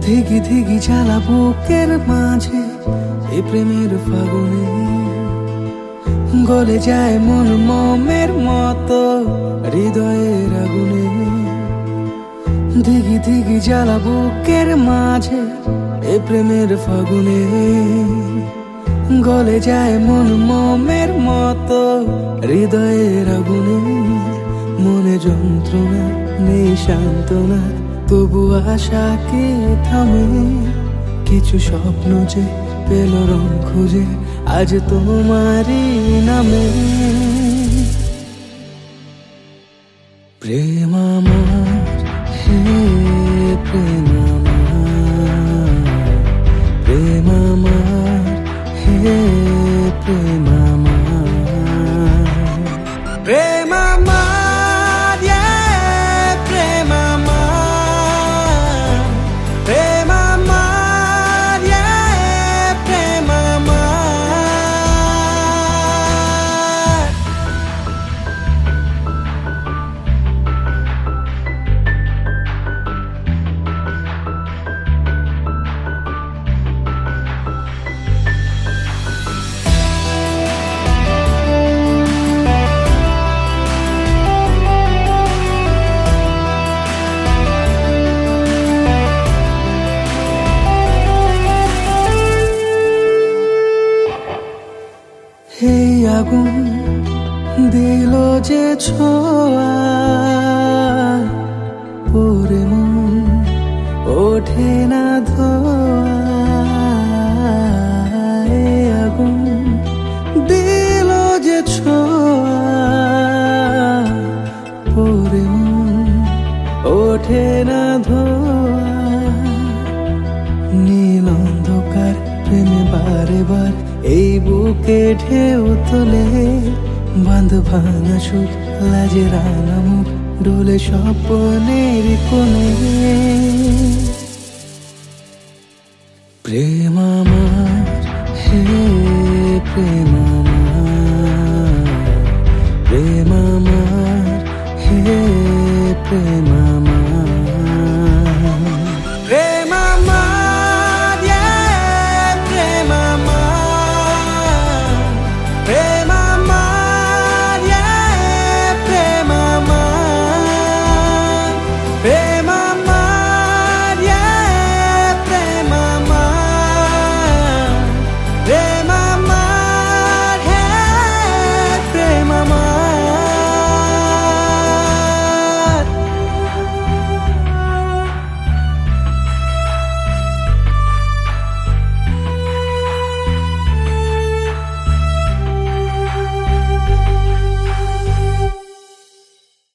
ধিগি ধিগি জ্বালা বুকের মাঝে এই প্রেমের ফাগুনে গলে যায় মন মোমের মতো হৃদয়ের আগুনে। ধিগি ধিগি জ্বালা বুকের মাঝে এই প্রেমের ফাগুনে গলে যায় মন মোমের মতো হৃদয়ের আগুনে। মনে যন্ত্রণা নেই সান্ত্বনা, তবু আশা কে থামে। কিছু স্বপ্ন যে পেল রং খুঁজে আজ তোমারই নামে। প্রেম আমার, হে প্রেম আমার, প্রেম আমার, হে প্রেম আমার, প্রেম আমার, প্রেম আমার, প্রেম আমার, প্রেম আমার। এই আগুন দিল যে ছোঁয়া, পরে মন ওঠে না ধোয়া। এই আগুন দিল যে ছোঁয়া, পরে মন ওঠে না ধোয়া। নীল অন্ধকার প্রেমে বারে বার এই বুকে ঢেউ তোলে। বাঁধ ভাঙা সুখ লাজে রাঙা মুখ ডোলে স্বপ্নের কোণে। প্রেম আমার, হে প্রেম আমার, প্রেম আমার, হে প্রেম আমার।